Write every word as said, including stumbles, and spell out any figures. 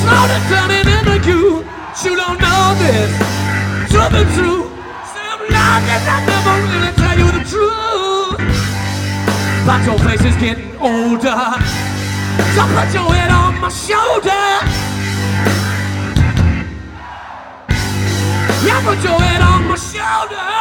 all the turning into you. You don't know this to be true. Some lies that I never really tell you the truth. But your face is getting older. So put your head on my shoulder. Yeah, put your head on my shoulder.